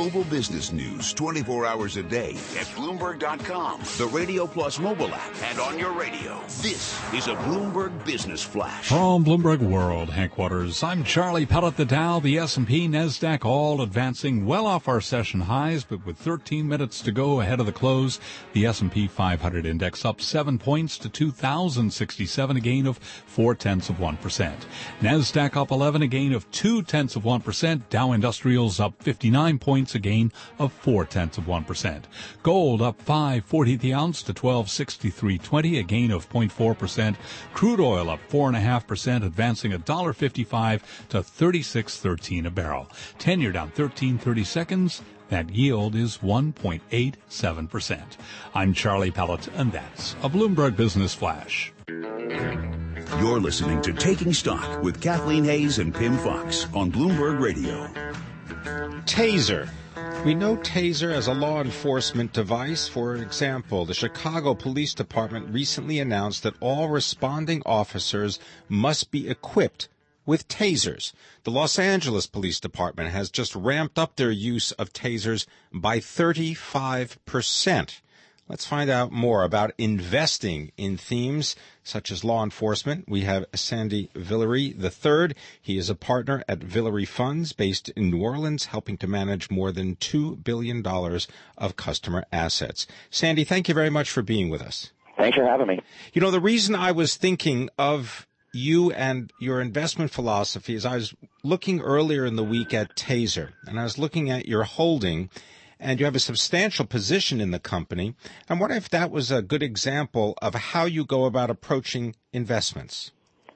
global business news 24 hours a day at Bloomberg.com, the Radio Plus mobile app, and on your radio. This is a Bloomberg Business Flash. From Bloomberg World headquarters, I'm Charlie Pellet. The Dow, the S&P, NASDAQ all advancing well off our session highs, but with 13 minutes to go ahead of the close, the S&P 500 index up 7 points to 2,067, a gain of 0.4%. NASDAQ up 11, a gain of 0.2%. Dow Industrials up 59 points, a gain of 0.4%. Gold up 5.40 the ounce to $12.6320, a gain of 0.4%. Crude oil up 4.5%, advancing $1.55 to $36.13 a barrel. 10-year down 13.30 seconds. That yield is 1.87%. I'm Charlie Pellet, and that's a Bloomberg Business Flash. You're listening to Taking Stock with Kathleen Hayes and Pimm Fox on Bloomberg Radio. Taser. We know Taser as a law enforcement device. For example, the Chicago Police Department recently announced that all responding officers must be equipped with tasers. The Los Angeles Police Department has just ramped up their use of tasers by 35%. Let's find out more about investing in themes such as law enforcement. We have Sandy Villere III. He is a partner at Villere Funds based in New Orleans, helping to manage more than $2 billion of customer assets. Sandy, thank you very much for being with us. Thanks for having me. You know, the reason I was thinking of you and your investment philosophy is I was looking earlier in the week at Taser, and I was looking at your holding, and you have a substantial position in the company. I wonder if that was a good example of how you go about approaching investments.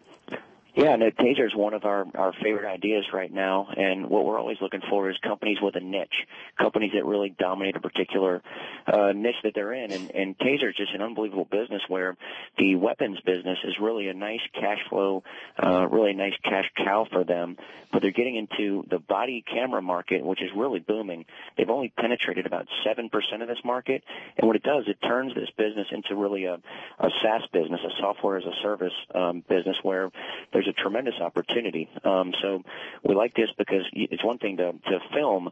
Yeah, no, Taser is one of our favorite ideas right now, and what we're always looking for is companies with a niche, companies that really dominate a particular niche that they're in, and Taser is just an unbelievable business where the weapons business is really a nice cash flow, really a nice cash cow for them, but they're getting into the body camera market, which is really booming. They've only penetrated about 7% of this market, and what it does, it turns this business into really a SaaS business, a software as a service business where there's a tremendous opportunity. So we like this because it's one thing to film,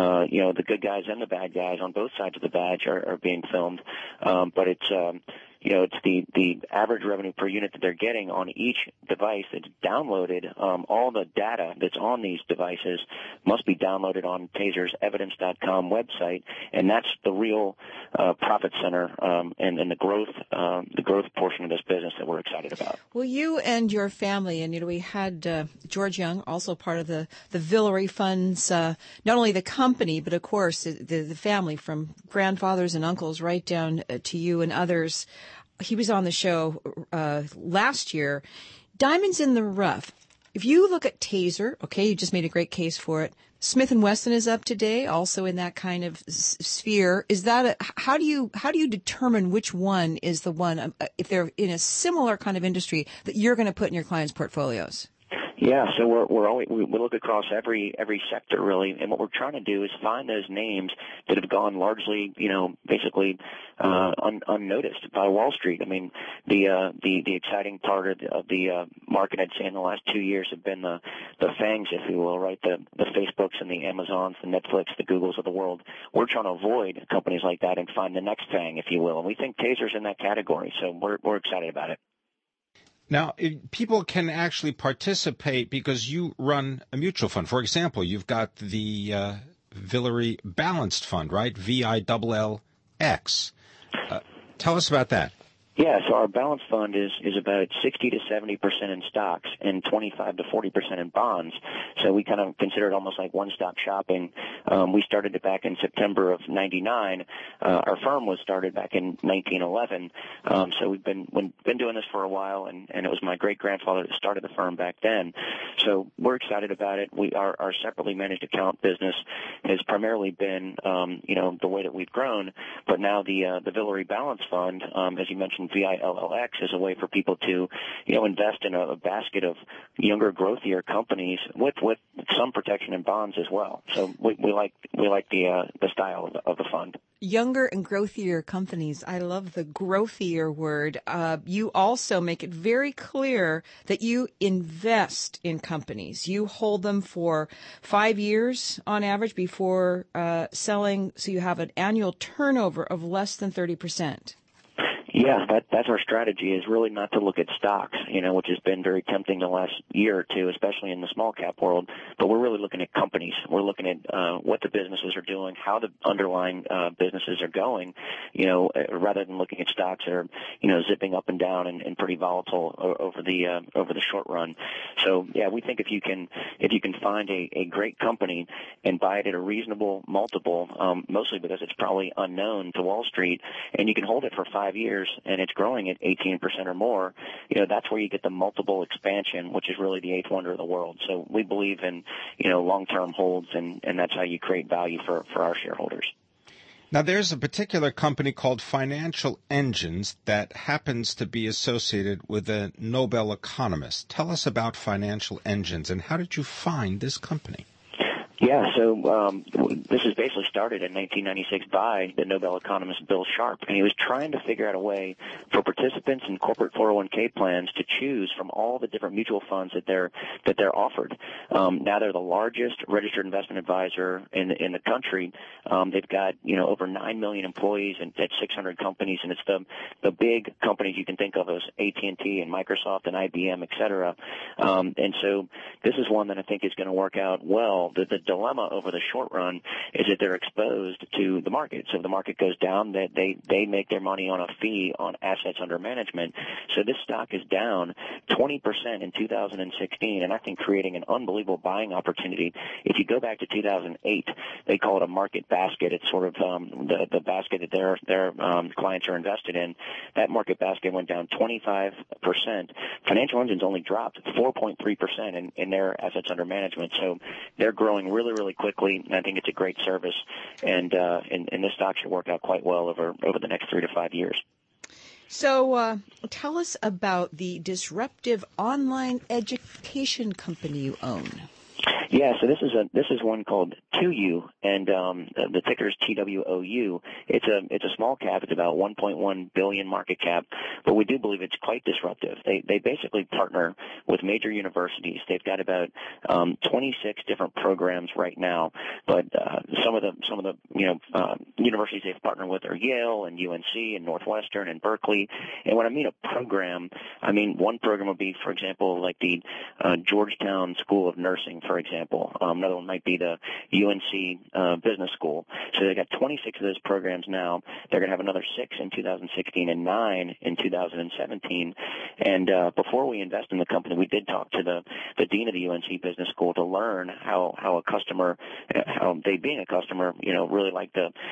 the good guys and the bad guys on both sides of the badge are being filmed, but it's it's the average revenue per unit that they're getting on each device that's downloaded. All the data that's on these devices must be downloaded on Taser's Evidence.com website, and that's the real profit center and the growth portion of this business that we're excited about. Well, you and your family, and we had George Young, also part of the Villere Funds, not only the company, but of course the family, from grandfathers and uncles right down to you and others. He was on the show last year. Diamonds in the rough. If you look at Taser, okay, you just made a great case for it. Smith & Wesson is up today, also in that kind of sphere. Is that how do you determine which one is the one, if they're in a similar kind of industry, that you're going to put in your clients' portfolios? Yeah, so we look across every sector really, and what we're trying to do is find those names that have gone largely, basically unnoticed by Wall Street. I mean, the exciting part of the market, I'd say, in the last 2 years have been the FANGs, if you will, right? The Facebooks and the Amazons, the Netflix, the Googles of the world. We're trying to avoid companies like that and find the next FANG, if you will, and we think Taser's in that category, so we're excited about it. Now, people can actually participate because you run a mutual fund. For example, you've got the Villere Balanced Fund, right? VILLX. Tell us about that. Yeah, so our balance fund is about 60 to 70% in stocks and 25 to 40% in bonds. So we kind of consider it almost like one-stop shopping. We started it back in September of '99. Our firm was started back in 1911. So we've been doing this for a while, and it was my great-grandfather that started the firm back then. So we're excited about it. Our separately managed account business has primarily been, the way that we've grown, but now the Villere Balance Fund, as you mentioned, VILLX, is a way for people to, invest in a basket of younger, growthier companies with some protection in bonds as well. So we like the style of the fund. Younger and growthier companies. I love the growthier word. You also make it very clear that you invest in companies. You hold them for 5 years on average before selling, so you have an annual turnover of less than 30%. Yeah, that's our strategy, is really not to look at stocks, which has been very tempting the last year or two, especially in the small cap world. But we're really looking at companies. We're looking at what the businesses are doing, how the underlying businesses are going, rather than looking at stocks that are, zipping up and down and pretty volatile over the short run. So yeah, we think if you can find a great company and buy it at a reasonable multiple, mostly because it's probably unknown to Wall Street, and you can hold it for 5 years and it's growing at 18% or more, that's where you get the multiple expansion, which is really the eighth wonder of the world. So we believe in, long-term holds, and that's how you create value for our shareholders. Now, there's a particular company called Financial Engines that happens to be associated with a Nobel economist. Tell us about Financial Engines, and how did you find this company? Yeah, so this is basically started in 1996 by the Nobel economist Bill Sharpe, and he was trying to figure out a way for participants in corporate 401k plans to choose from all the different mutual funds that they're offered. Now they're the largest registered investment advisor in the country. They've got over 9 million employees and at 600 companies, and it's the big companies you can think of as AT&T and Microsoft and IBM, et cetera. And so this is one that I think is going to work out well. The dilemma over the short run is that they're exposed to the market. So if the market goes down, they make their money on a fee on assets under management. So this stock is down 20% in 2016, and I think creating an unbelievable buying opportunity. If you go back to 2008, they call it a market basket. It's sort of the basket that their clients are invested in. That market basket went down 25%. Financial Engines only dropped 4.3% in their assets under management. So they're growing really, really quickly, and I think it's a great service, and this stock should work out quite well over the next 3 to 5 years. So tell us about the disruptive online education company you own. Yeah, so this is one called 2U, and the ticker is TWOU. It's a small cap. It's about 1.1 billion market cap, but we do believe it's quite disruptive. They basically partner with major universities. They've got about 26 different programs right now, but some of the universities they've partnered with are Yale and UNC and Northwestern and Berkeley. And when I mean a program, I mean one program would be, for example, like the Georgetown School of Nursing, for example. Another one might be the UNC Business School. So they got 26 of those programs now. They're going to have another 6 in 2016 and 9 in 2017. And before we invest in the company, we did talk to the dean of the UNC Business School to learn how a customer, how they being a customer, really liked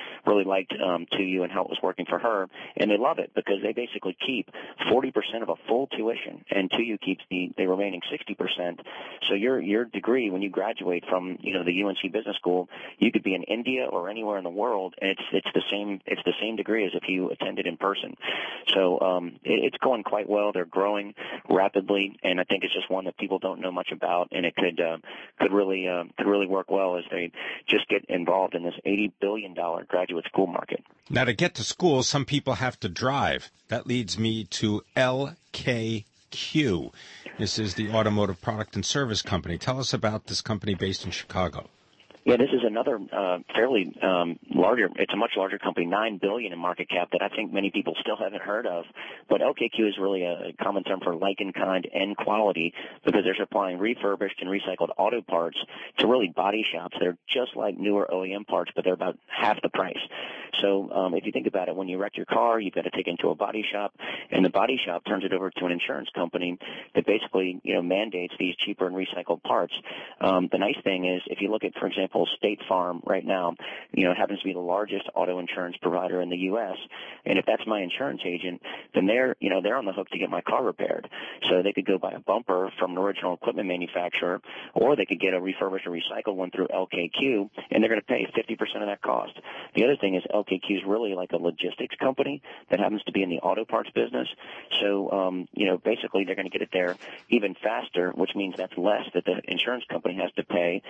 2U and how it was working for her. And they love it because they basically keep 40% of a full tuition, and 2U keeps the remaining 60%. So your degree, when you graduate from the UNC Business School, you could be in India or anywhere in the world, and it's the same degree as if you attended in person. So it's going quite well. They're growing rapidly, and I think it's just one that people don't know much about, and it could really work well as they just get involved in this $80 billion graduate school market. Now, to get to school, some people have to drive. That leads me to LKQ. This is the Automotive Product and Service Company. Tell us about this company based in Chicago. Yeah, this is another fairly larger. It's a much larger company, $9 billion in market cap, that I think many people still haven't heard of. But LKQ is really a common term for like in kind and quality, because they're supplying refurbished and recycled auto parts to really body shops. They're just like newer OEM parts, but they're about half the price. So if you think about it, when you wreck your car, you've got to take it into a body shop, and the body shop turns it over to an insurance company that basically mandates these cheaper and recycled parts. The nice thing is, if you look at, for example, State Farm right now, it happens to be the largest auto insurance provider in the U.S. And if that's my insurance agent, then they're on the hook to get my car repaired. So they could go buy a bumper from an original equipment manufacturer, or they could get a refurbished or recycled one through LKQ, and they're going to pay 50% of that cost. The other thing is LKQ is really like a logistics company that happens to be in the auto parts business. So, basically they're going to get it there even faster, which means that's less that the insurance company has to pay for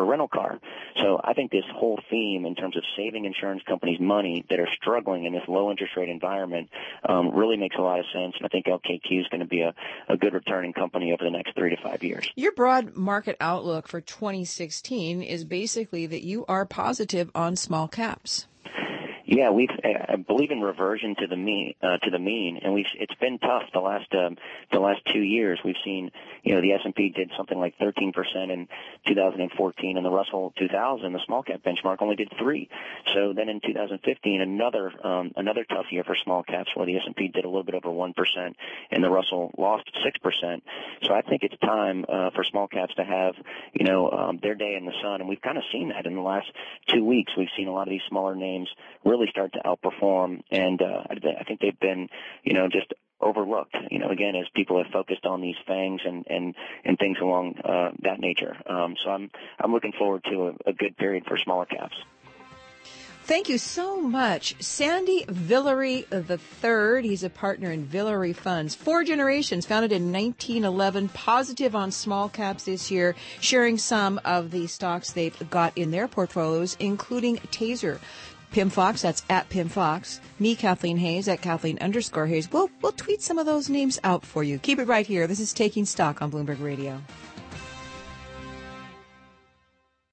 rental car. So I think this whole theme in terms of saving insurance companies money that are struggling in this low interest rate environment really makes a lot of sense. And I think LKQ is going to be a good returning company over the next 3 to 5 years. Your broad market outlook for 2016 is basically that you are positive on small caps. Yeah, I believe in reversion to the mean, and it's been tough the last 2 years. We've seen, the S&P did something like 13% in 2014, and the Russell 2000, the small cap benchmark, only did 3%. So then in 2015, another tough year for small caps, where the S&P did a little bit over 1%, and the Russell lost 6%. So I think it's time for small caps to have, their day in the sun, and we've kind of seen that in the last 2 weeks. We've seen a lot of these smaller names really start to outperform, and I think they've been, just overlooked, again, as people have focused on these FANGs and things along that nature. So I'm looking forward to a good period for smaller caps. Thank you so much. Sandy Villere III, he's a partner in Villere Funds. 4 generations, founded in 1911, positive on small caps this year, sharing some of the stocks they've got in their portfolios, including Taser. Pim Fox, that's at Pim Fox. Me, Kathleen Hayes, at Kathleen_Hayes. We'll tweet some of those names out for you. Keep it right here. This is Taking Stock on Bloomberg Radio.